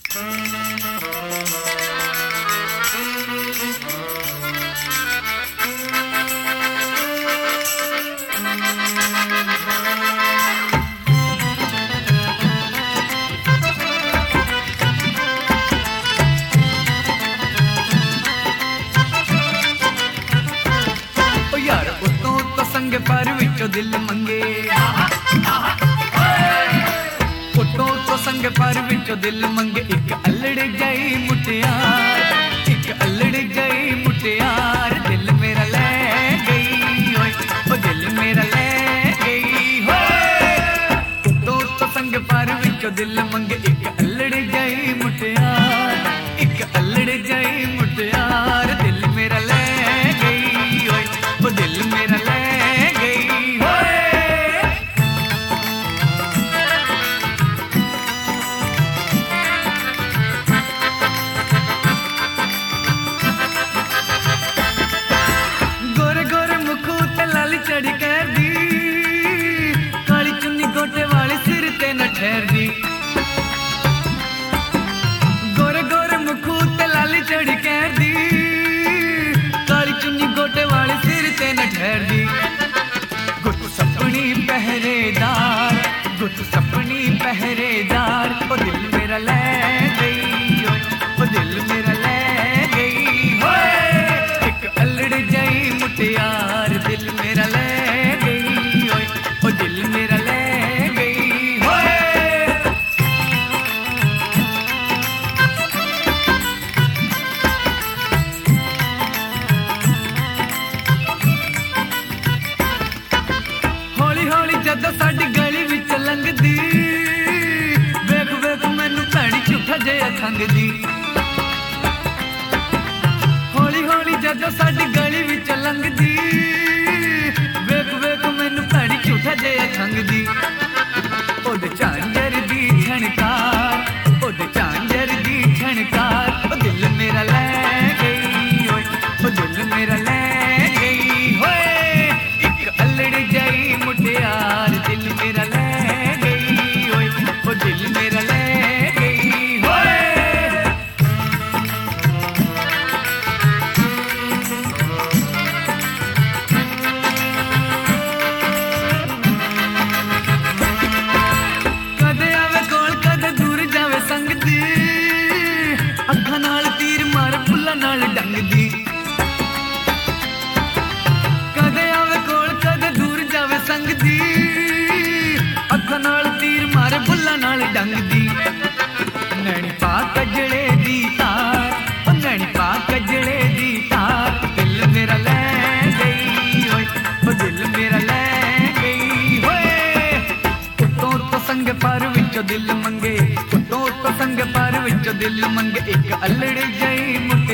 पर विचों दिल मंगे फोटो तो संग पर विचों दिल मंगे एक अल्लड़ गई मुटियार, एक अल्लड़ गई मुटियार दिल मेरा ले गई होए, ओ दिल मेरा ले गई होए। फोटो तो संग पर विचों दिल मंगे एक अल्लड़ गई मुटियार, एक अल्लड़ गई मुटियार दिल मेरा ले गई होए, ओ दिल मेरा ले चढ़ी कर दी काली चुन्नी गोटे वाले सिर ते न ठहर दी, गोरे गोरे मुखू ते लाली चढ़ी कर दी काली चुन्नी गोटे वाले सिर ते न ठहर दी। गुट सपनी पहरेदार, गुट सपनी पहरेदार ओ दिल मेरा ले गई होए, ओ दिल मेरा ले गई होए। एक अल्लड़ जाई मुटियार दिल मेरा ले गई होए, ओ दिल मेरा ले गई होए। हौली हौली जदों साडी गली विच लंघदी वेख वेख मैनू भैड़ी झूठा जिहा खंघदी, हौली हौली जदों साडी गली विच लंघदी वेख वेख मैनू भैड़ी झूठा जिहा खंघदी। ओदे झांजर दी छणकार, ओदे झांजर दी छणकार ओ दिल मेरा ले गई होए, ओ दिल मेरा ले गई होए। एक अल्लड़ जाई मुटियार दिल मेरा ले गई होए, ओ दिल मेरा ले गई होए। कदे आवे कोल कदे दूर जावे संग दी, अखां नाल तीर मार फुल्लां नाल डंग दी। कदे आवे कोल कदे दूर जावे संग दी, अखां नाल तीर मार फुल्लां नाल डंग दी। नैनी पा कजड़े दी तार, ओ नैनी पा कजड़े दी तार दिल मेरा ले गई होए, ओ दिल मेरा ले गई होए। उतों तो संग पर विचों दिल मंगे, उतों तो संग पर विचों दिल मंगे एक अल्लड़ जाई